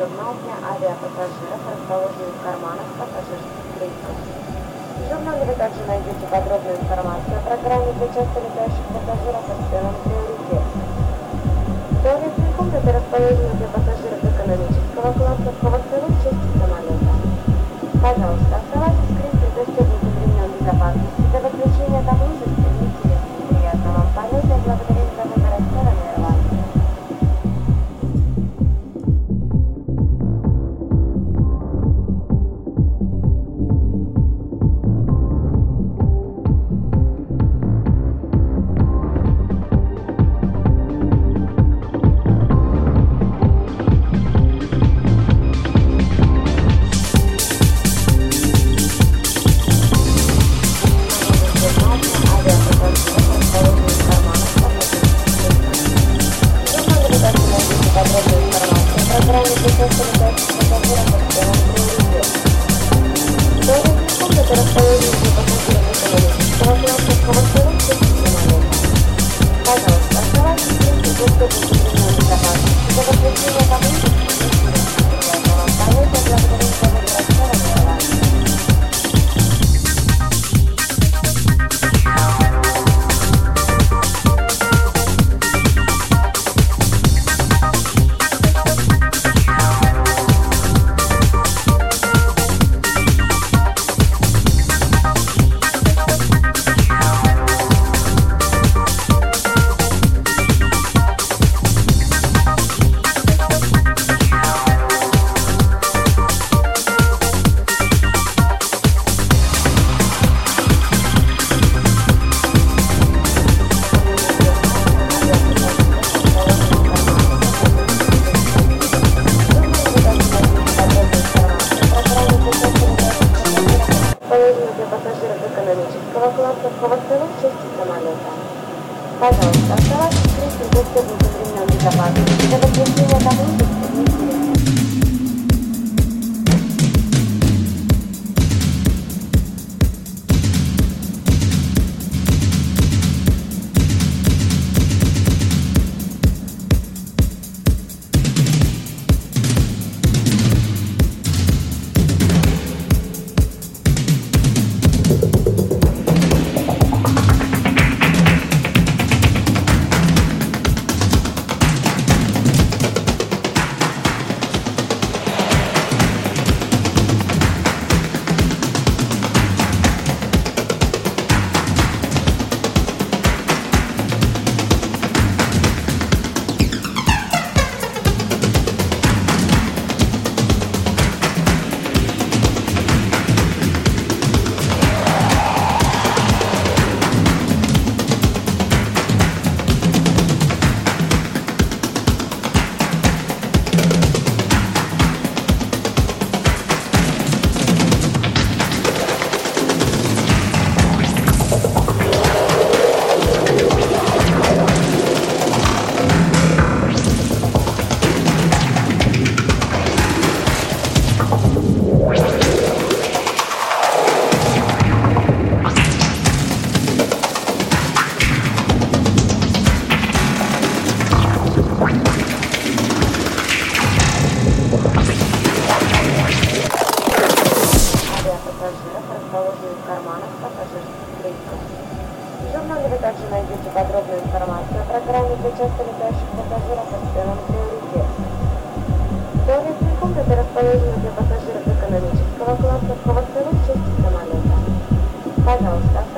журнал для авиапассажиров, расположенный в карманах пассажирских кресел. В журнале вы также найдете подробную информацию о программе для часто летающих пассажиров о целом приоритете. Туалетные комнаты расположены для пассажиров экономического класса в хвостовой части самолета. Пожалуйста, оставайтесь в кресле застегнутым ремнем безопасности до выключения табличек. Приятного вам полета, благодарим за выбор стороны Ирландии. Пожалуйста, оставайтесь в кресле застегнутым ремнем безопасности до выключения табличек. Расположенные в карманах пассажирских кресел. В журнале вы также найдете подробную информацию о программе для часто летающих пассажиров о целом приоритете. Туалетные комнаты расположены для пассажиров экономического класса в хвостовой части самолета. Пожалуйста,